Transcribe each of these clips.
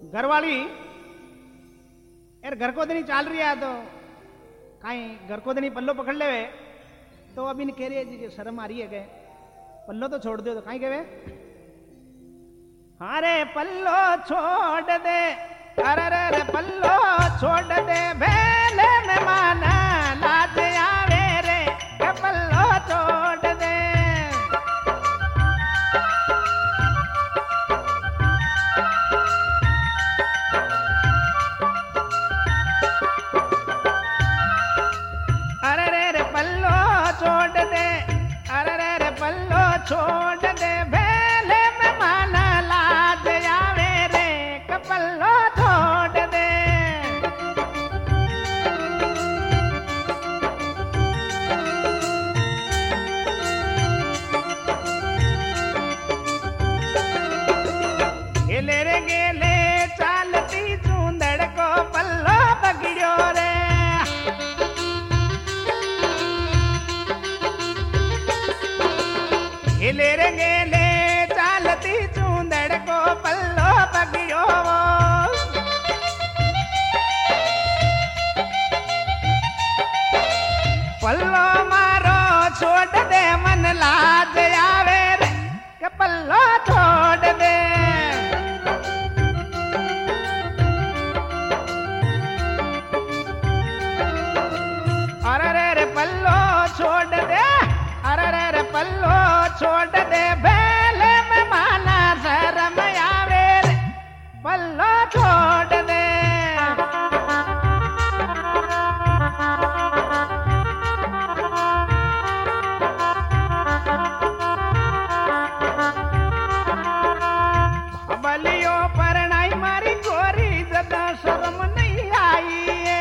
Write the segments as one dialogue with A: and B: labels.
A: घरवाली यार घर को दिन चाल रही है तो कहीं घर को दिन पल्लो पकड़ ले तो अभी कह रही है जी शर्म आ रही है के पल्लो तो छोड़ दो तो कहीं कहे अरे पल्लो छोड़ दे अरे पल्लो छोड़ दे भेले में माना लाज आवे रे पल्लो छोड़ दे छोड़ दे भेले में माना लाज आवे रे कपल्लो छोड़ दे गेले रे गेले चालती चूंदड़ को पल्लो बगिड़ो रे गेले रे गेले चालती चूंदड़ को पल्लो बगियो पल्लो मारो छोड़ दे मन लाज आवे रे के पल्लो छोड़ दे अरे रे पल्लो छोड़ दे अरे पल्लो छोड़ दे भेले में माना शर्म आवे रे पल्लो छोड़ दे बलियो पर नहीं मारी गोरी जदा शर्म नहीं आई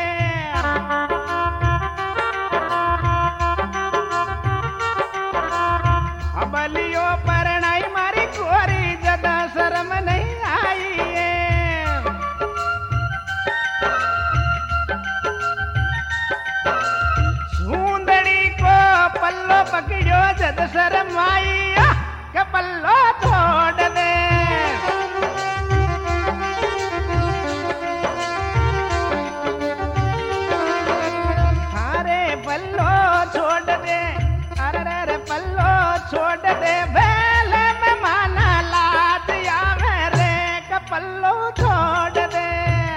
A: बलियो पर नहीं मारी गोरी जदा शर्म नहीं आई सुंदड़ी को पल्लो पकड़ो जद शर्म आई के पल्लो छोड़ दे अरे पल्लो छोड़ दे अरे पल्लो छोड़ दे भेले में माना लाज आवे रे कपल्लो छोड़ दे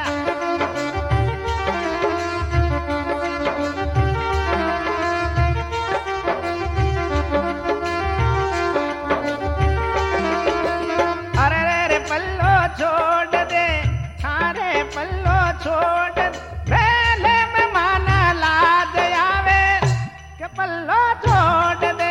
A: अरे पल्लो छोड़ दे अरे पल्लो छोड़ दे भेले में माना लाज आवे कपल्लो छोड़ दे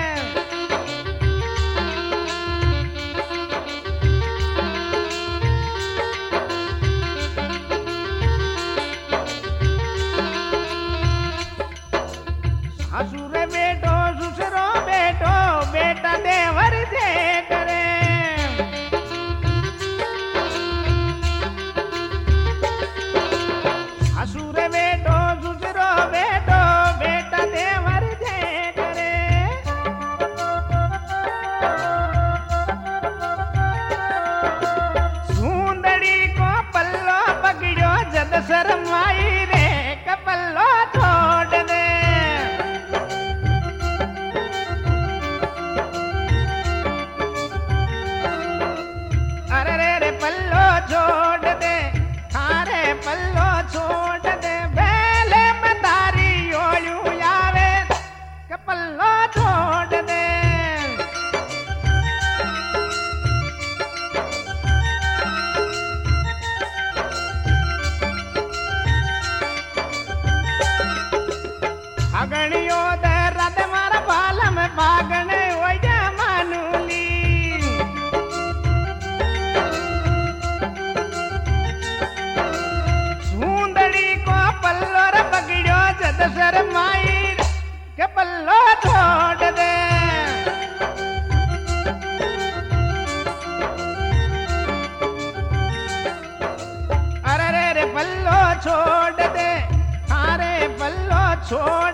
A: ससुर बेटो ससुरो बेटो बेटा देवर दे करे ससुर बेटो ससुरो बेटो बेटा देवर दे करे सुंदड़ी को पल्लो पकड़ो जद शर्म आई रे कपल्लो छोड़ दे अरे पल्लो छोड़ दे थारे पल्लो छोड़ दे भेले में तारी ओलू आवे के पल्लो छोड़ दे अगणियो दे रद मारा बाल में बागने ओया मानूली पल्लो रे पकड़ो जद शर्म आई के पल्लो छोड़ दे अरे रे पल्लो छोड़ दे अरे पल्लो छोड़